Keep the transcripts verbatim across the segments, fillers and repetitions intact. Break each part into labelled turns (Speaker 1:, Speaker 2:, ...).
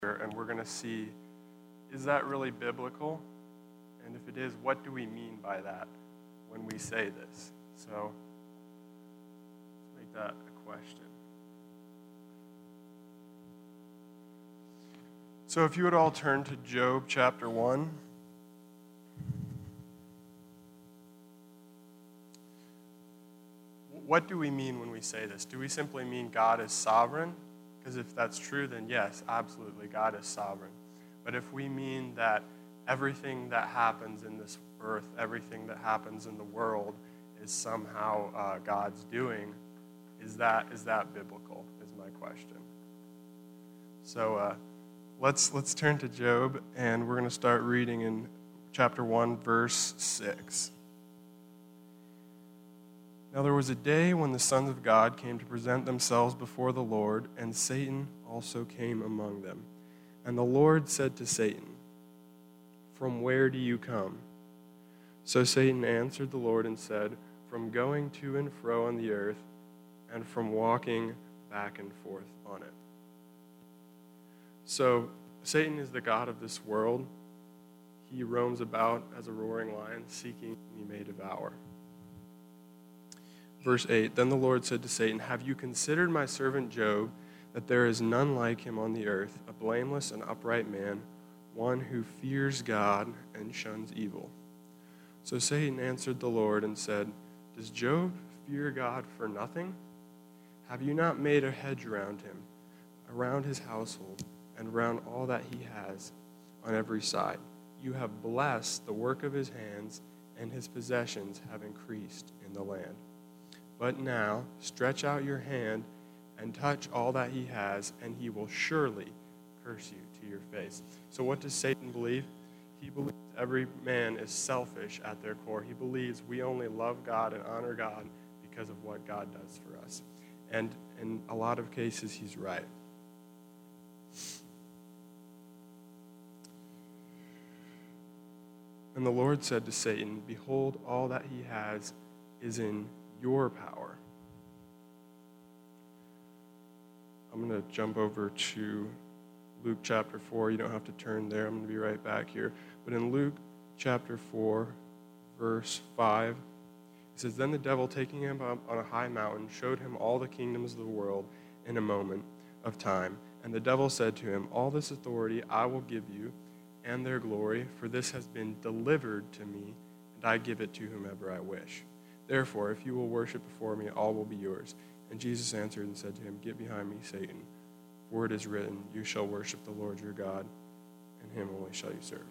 Speaker 1: and we're going to see, is that really biblical? And if it is, what do we mean by that when we say this? So let's make that a question. So if you would all turn to Job chapter one. What do we mean when we say this? Do we simply mean God is sovereign? Because if that's true, then yes, absolutely, God is sovereign. But if we mean that everything that happens in this earth, everything that happens in the world is somehow uh, God's doing, is that is that biblical, is my question. So uh, let's let's turn to Job, and we're going to start reading in chapter one, verse six. Now there was a day when the sons of God came to present themselves before the Lord, and Satan also came among them. And the Lord said to Satan, "From where do you come?" So Satan answered the Lord and said, "From going to and fro on the earth, and from walking back and forth on it." So Satan is the god of this world. He roams about as a roaring lion, seeking whom he may devour. Verse eight, Then the Lord said to Satan, "Have you considered my servant Job, that there is none like him on the earth, a blameless and upright man, one who fears God and shuns evil?" So Satan answered the Lord and said, "Does Job fear God for nothing? Have you not made a hedge around him, around his household, and around all that he has, on every side? You have blessed the work of his hands, and his possessions have increased in the land. But now stretch out your hand and touch all that he has, and he will surely curse you to your face." So what does Satan believe? He believes every man is selfish at their core. He believes we only love God and honor God because of what God does for us. And in a lot of cases, he's right. And the Lord said to Satan, "Behold, all that he has is in your power." I'm going to jump over to Luke chapter four. You don't have to turn there. I'm going to be right back here. But in Luke chapter four, verse five, it says, "Then the devil, taking him up on a high mountain, showed him all the kingdoms of the world in a moment of time. And the devil said to him, 'All this authority I will give you, and their glory, for this has been delivered to me, and I give it to whomever I wish. Therefore, if you will worship before me, all will be yours.' And Jesus answered and said to him, 'Get behind me, Satan, for it is written, you shall worship the Lord your God, and him only shall you serve.'"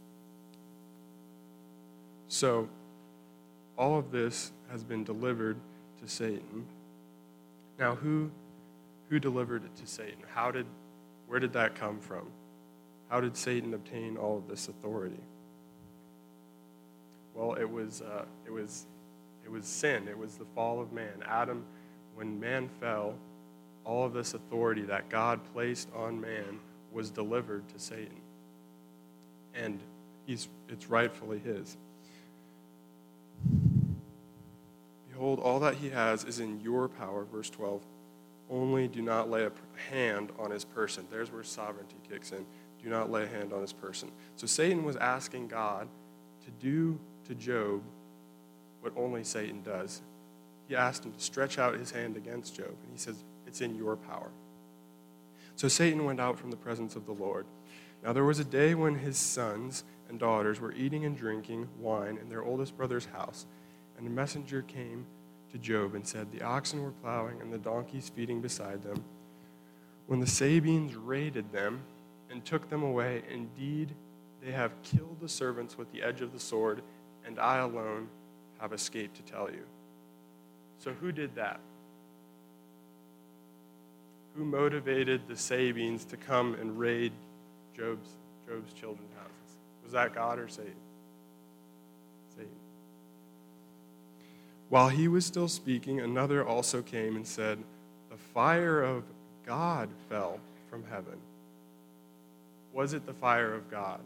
Speaker 1: So, all of this has been delivered to Satan. Now, who who delivered it to Satan? How did, where did that come from? How did Satan obtain all of this authority? Well, it was uh, it was it was sin. It was the fall of man. Adam, when man fell, all of this authority that God placed on man was delivered to Satan, and he's it's rightfully his. "Behold, all that he has is in your power," verse twelve. "Only do not lay a hand on his person." There's where sovereignty kicks in. Do not lay a hand on his person. So Satan was asking God to do to Job what only Satan does. He asked him to stretch out his hand against Job, and he says, "It's in your power." So Satan went out from the presence of the Lord. Now there was a day when his sons and daughters were eating and drinking wine in their oldest brother's house, and a messenger came to Job and said, "The oxen were plowing and the donkeys feeding beside them, when the Sabines raided them and took them away. Indeed, they have killed the servants with the edge of the sword, and I alone have escaped to tell you." So who did that? Who motivated the Sabines to come and raid Job's, Job's children's houses? Was that God or Satan? Satan. While he was still speaking, another also came and said, "The fire of God fell from heaven." Was it the fire of God?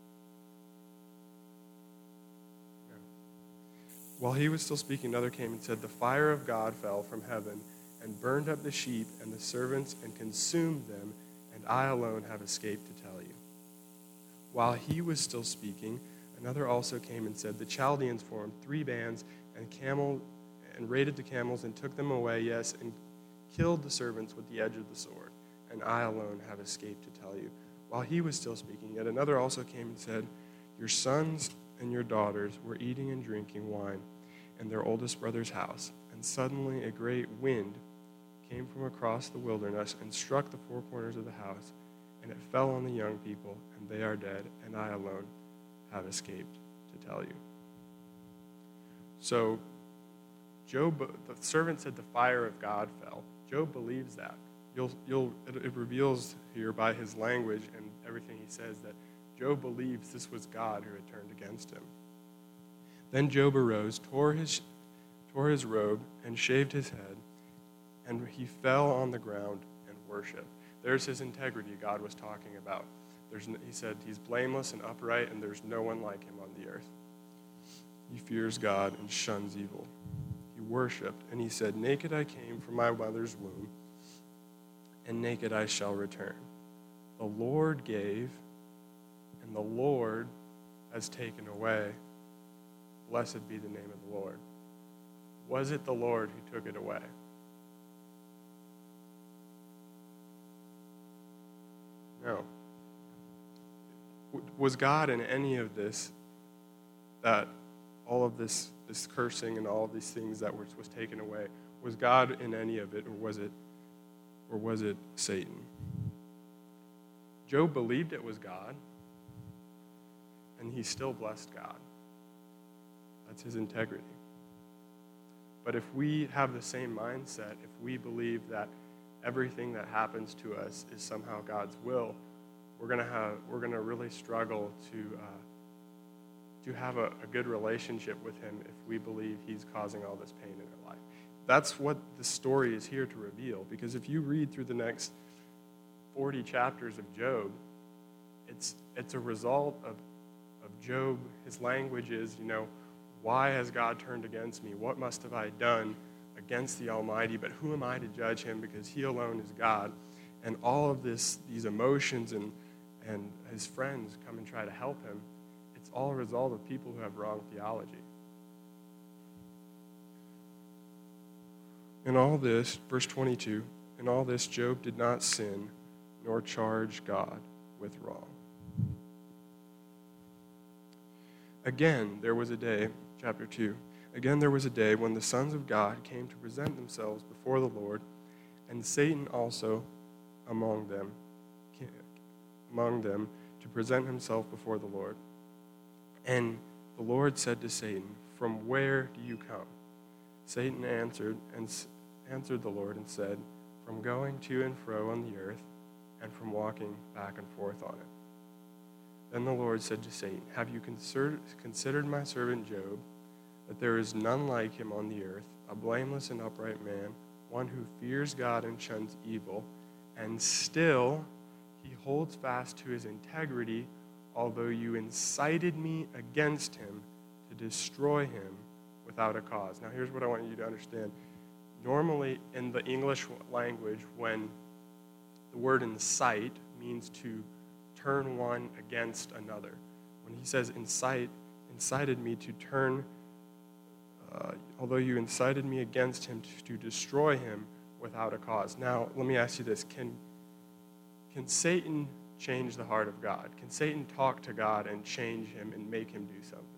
Speaker 1: No. While he was still speaking, another came and said, "The fire of God fell from heaven and burned up the sheep and the servants and consumed them, and I alone have escaped to tell you." While he was still speaking, another also came and said, "The Chaldeans formed three bands and camel and raided the camels and took them away, yes, and killed the servants with the edge of the sword. And I alone have escaped to tell you." While he was still speaking, yet another also came and said, "Your sons and your daughters were eating and drinking wine in their oldest brother's house, and suddenly a great wind came from across the wilderness and struck the four corners of the house, and it fell on the young people, and they are dead, and I alone have escaped to tell you." So Job, the servant said the fire of God fell. Job believes that. You'll, you'll, it, it reveals here by his language and everything he says that Job believes this was God who had turned against him. Then Job arose, tore his, tore his robe, and shaved his head, and he fell on the ground and worshiped. There's his integrity God was talking about. There's, he said he's blameless and upright, and there's no one like him on the earth. He fears God and shuns evil. He worshiped, and he said, "Naked I came from my mother's womb, and naked I shall return. The Lord gave, and the Lord has taken away. Blessed be the name of the Lord." Was it the Lord who took it away? No. Was God in any of this, that all of this, this cursing and all of these things that was, was taken away, was God in any of it, or was it, or was it Satan? Job believed it was God, and he still blessed God. That's his integrity. But if we have the same mindset, if we believe that everything that happens to us is somehow God's will, we're gonna have we're gonna really struggle to uh, to have a, a good relationship with Him if we believe He's causing all this pain in our life. That's what the story is here to reveal. Because if you read through the next forty chapters of Job, it's it's a result of of Job. His language is, you know, why has God turned against me? What must have I done against the Almighty? But who am I to judge Him? Because He alone is God. And all of this, these emotions and and his friends come and try to help him. It's all a result of people who have wrong theology. In all this, verse twenty-two, in all this Job did not sin nor charge God with wrong. Again, there was a day, chapter two, again there was a day when the sons of God came to present themselves before the Lord, and Satan also among them, among them to present himself before the Lord. And the Lord said to Satan, "From where do you come?" Satan answered and answered the Lord and said, "From going to and fro on the earth, and from walking back and forth on it." Then the Lord said to Satan, "Have you considered my servant Job, that there is none like him on the earth, a blameless and upright man, one who fears God and shuns evil, and still he holds fast to his integrity, although you incited me against him to destroy him without a cause." Now here's what I want you to understand. Normally in the English language, when the word incite means to turn one against another. When he says incite, incited me to turn, uh, although you incited me against him to, to destroy him without a cause. Now, let me ask you this. Can, can Satan change the heart of God? Can Satan talk to God and change him and make him do something?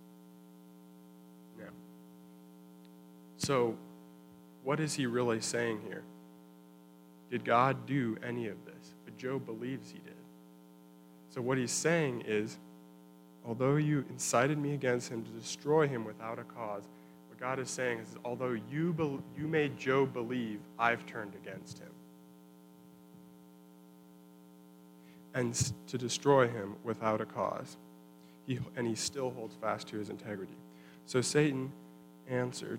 Speaker 1: No. So, what is he really saying here? Did God do any of this? But Job believes he did. So what he's saying is, although you incited me against him to destroy him without a cause, what God is saying is, although you be, you made Job believe, I've turned against him. And to destroy him without a cause. He, and he still holds fast to his integrity. So Satan answered,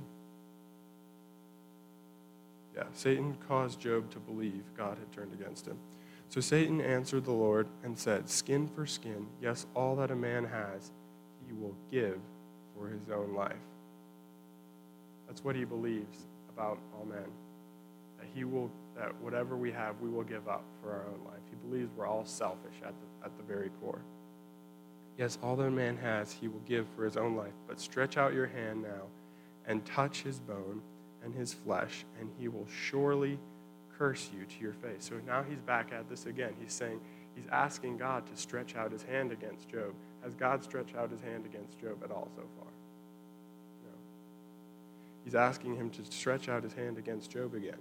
Speaker 1: yeah, Satan caused Job to believe God had turned against him. So Satan answered the Lord and said, "Skin for skin, yes, all that a man has, he will give for his own life." That's what he believes about all men. That he will that whatever we have, we will give up for our own life. He believes we're all selfish at the, at the very core. Yes, all that man has, he will give for his own life, but stretch out your hand now and touch his bone and his flesh, and he will surely curse you to your face. So now he's back at this again. He's saying, he's asking God to stretch out his hand against Job. Has God stretched out his hand against Job at all so far? No. He's asking him to stretch out his hand against Job again.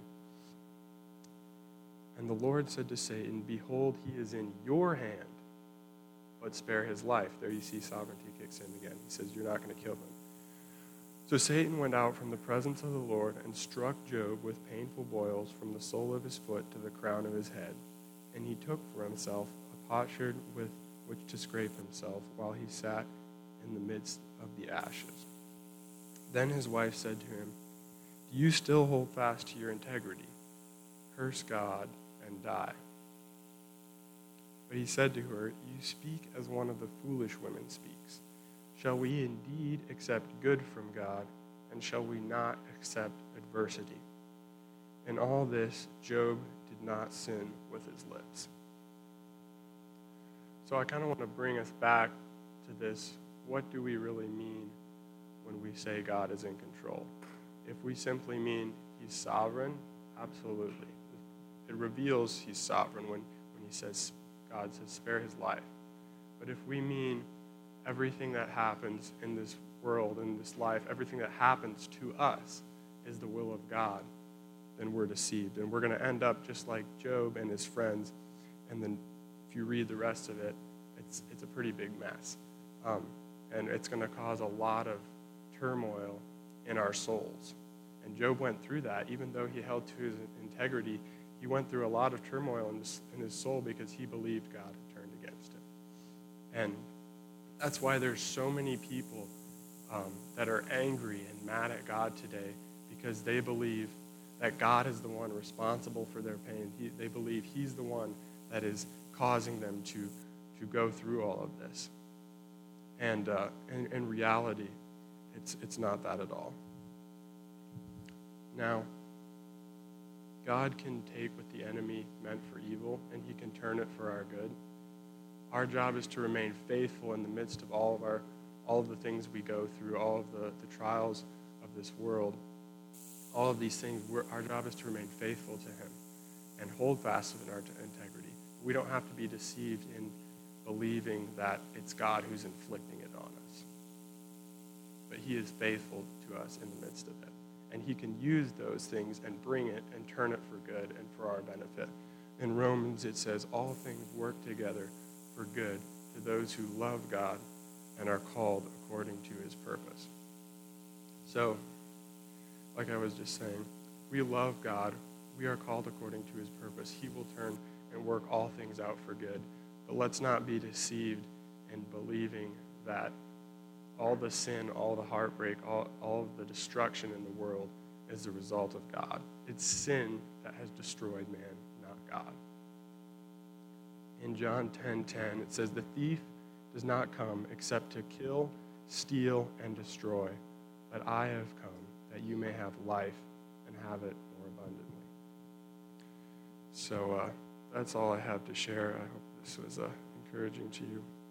Speaker 1: And the Lord said to Satan, behold, he is in your hand, but spare his life. There you see sovereignty kicks in again. He says, you're not going to kill him. So Satan went out from the presence of the Lord and struck Job with painful boils from the sole of his foot to the crown of his head. And he took for himself a potsherd with which to scrape himself while he sat in the midst of the ashes. Then his wife said to him, do you still hold fast to your integrity? Curse God and die. But he said to her, you speak as one of the foolish women speaks. Shall we indeed accept good from God, and shall we not accept adversity? In all this, Job did not sin with his lips. So I kind of want to bring us back to this. What do we really mean when we say God is in control? If we simply mean he's sovereign, absolutely. It reveals he's sovereign when, when he says, God says, spare his life. But if we mean everything that happens in this world, in this life, everything that happens to us is the will of God, then we're deceived. And we're going to end up just like Job and his friends. And then if you read the rest of it, it's, it's a pretty big mess. Um, and it's going to cause a lot of turmoil in our souls. And Job went through that. Even though he held to his integrity, he went through a lot of turmoil in his, in his soul because he believed God had turned against him. And that's why there's so many people um, that are angry and mad at God today, because they believe that God is the one responsible for their pain. He, they believe he's the one that is causing them to, to go through all of this. And uh, in, in reality, it's, it's not that at all. Now, God can take what the enemy meant for evil, and he can turn it for our good. Our job is to remain faithful in the midst of all of our, all of the things we go through, all of the, the trials of this world, all of these things. We're, our job is to remain faithful to him and hold fast in our integrity. We don't have to be deceived in believing that it's God who's inflicting it on us. But he is faithful to us in the midst of it. And he can use those things and bring it and turn it for good and for our benefit. In Romans, it says, all things work together for good to those who love God and are called according to his purpose. So, like I was just saying, we love God. We are called according to his purpose. He will turn and work all things out for good. But let's not be deceived in believing that all the sin, all the heartbreak, all, all of the destruction in the world is the result of God. It's sin that has destroyed man, not God. In John ten ten, it says, the thief does not come except to kill, steal, and destroy. But I have come that you may have life and have it more abundantly. So uh, that's all I have to share. I hope this was uh, encouraging to you.